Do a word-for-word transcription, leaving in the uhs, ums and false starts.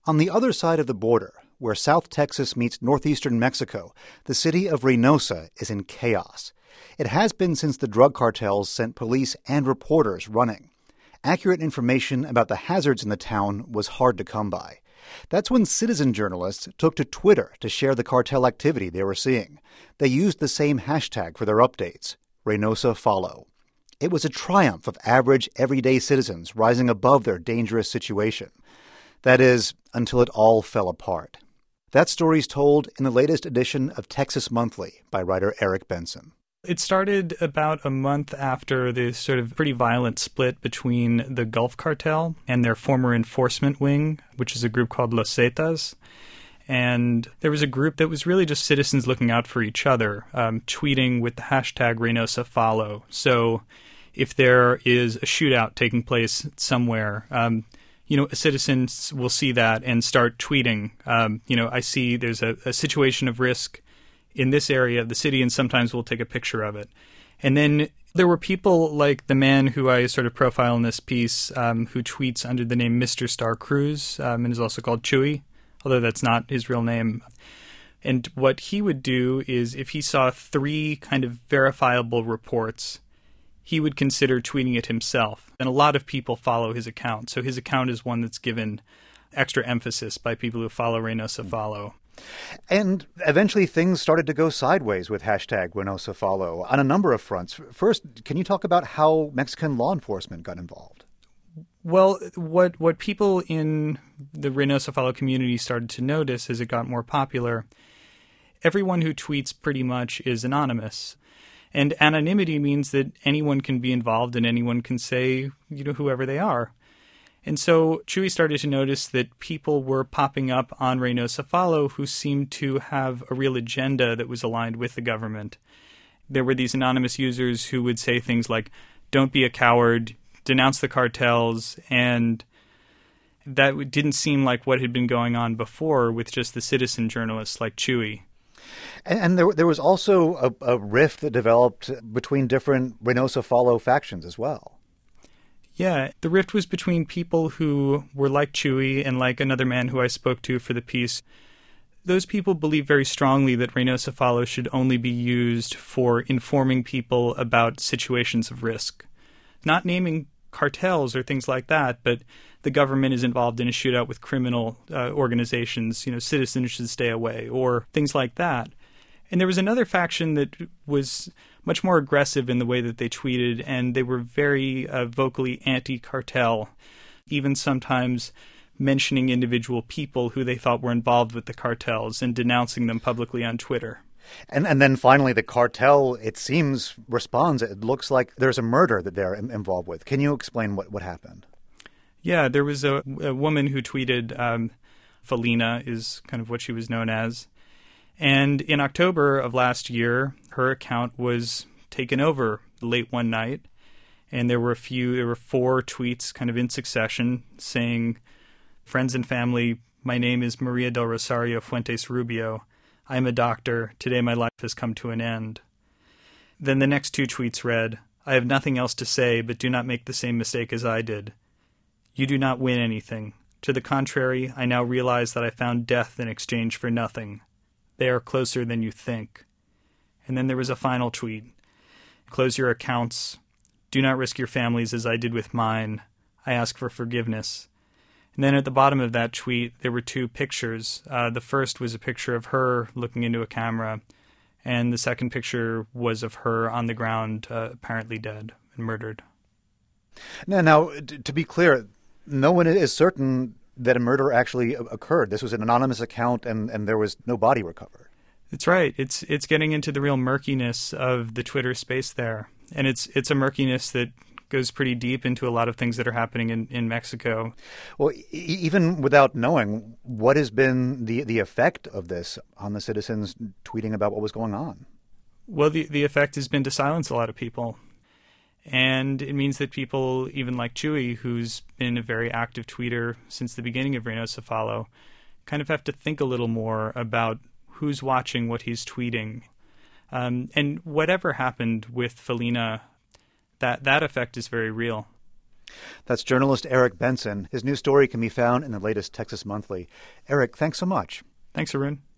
On the other side of the border, where South Texas meets northeastern Mexico, the city of Reynosa is in chaos. It has been since the drug cartels sent police and reporters running. Accurate information about the hazards in the town was hard to come by. That's when citizen journalists took to Twitter to share the cartel activity they were seeing. They used the same hashtag for their updates, Reynosa Follow. It was a triumph of average, everyday citizens rising above their dangerous situation. That is, until it all fell apart. That story's told in the latest edition of Texas Monthly by writer Eric Benson. It started about a month after the sort of pretty violent split between the Gulf Cartel and their former enforcement wing, which is a group called Los Zetas. And there was a group that was really just citizens looking out for each other, um, tweeting with the hashtag Reynosa Follow. So if there is a shootout taking place somewhere, um, you know, a citizen will see that and start tweeting, um, you know, I see there's a, a situation of risk in this area of the city, and sometimes we'll take a picture of it. And then there were people like the man who I sort of profile in this piece, um, who tweets under the name Mister Star Cruz, um, and is also called Chewy, although that's not his real name. And what he would do is if he saw three kind of verifiable reports, he would consider tweeting it himself. And a lot of people follow his account. So his account is one that's given extra emphasis by people who follow Reynosa Follow. And eventually things started to go sideways with hashtag Reynosa Follow on a number of fronts. First, can you talk about how Mexican law enforcement got involved? Well, what what people in the Reynosa Follow community started to notice as it got more popular, everyone who tweets pretty much is anonymous. And anonymity means that anyone can be involved and anyone can say, you know, whoever they are. And so Chewy started to notice that people were popping up on Reynosa Follow who seemed to have a real agenda that was aligned with the government. There were these anonymous users who would say things like, don't be a coward, denounce the cartels, and that didn't seem like what had been going on before with just the citizen journalists like Chewy. And, and there, there was also a, a rift that developed between different Reynosa Follow factions as well. Yeah, the rift was between people who were like Chewy and like another man who I spoke to for the piece. Those people believe very strongly that Reynosa Follow should only be used for informing people about situations of risk. Not naming cartels or things like that, but the government is involved in a shootout with criminal uh, organizations, you know, citizens should stay away, or things like that. And there was another faction that was much more aggressive in the way that they tweeted, and they were very uh, vocally anti-cartel, even sometimes mentioning individual people who they thought were involved with the cartels and denouncing them publicly on Twitter. And and then finally the cartel, it seems, responds. It looks like there's a murder that they're involved with. Can you explain what, what happened? Yeah, there was a, a woman who tweeted, um, Felina is kind of what she was known as. And in October of last year, her account was taken over late one night. And there were a few, there were four tweets kind of in succession saying, friends and family, my name is Maria del Rosario Fuentes Rubio. I am a doctor. Today my life has come to an end. Then the next two tweets read, I have nothing else to say, but do not make the same mistake as I did. You do not win anything. To the contrary, I now realize that I found death in exchange for nothing. They are closer than you think. And then there was a final tweet. Close your accounts. Do not risk your families as I did with mine. I ask for forgiveness. And then at the bottom of that tweet, there were two pictures. Uh, the first was a picture of her looking into a camera, and the second picture was of her on the ground, uh, apparently dead and murdered. Now, now, to be clear, no one is certain that a murder actually occurred. This was an anonymous account, and, and there was no body recovered. That's right. It's it's getting into the real murkiness of the Twitter space there, and it's it's a murkiness that goes pretty deep into a lot of things that are happening in, in Mexico. Well, e- even without knowing, what has been the, the effect of this on the citizens tweeting about what was going on? Well, the, the effect has been to silence a lot of people. And it means that people, even like Chewy, who's been a very active tweeter since the beginning of Reynosa Follow, kind of have to think a little more about who's watching what he's tweeting. Um, and whatever happened with Felina, that that effect is very real. That's journalist Eric Benson. His new story can be found in the latest Texas Monthly. Eric, thanks so much. Thanks, Arun.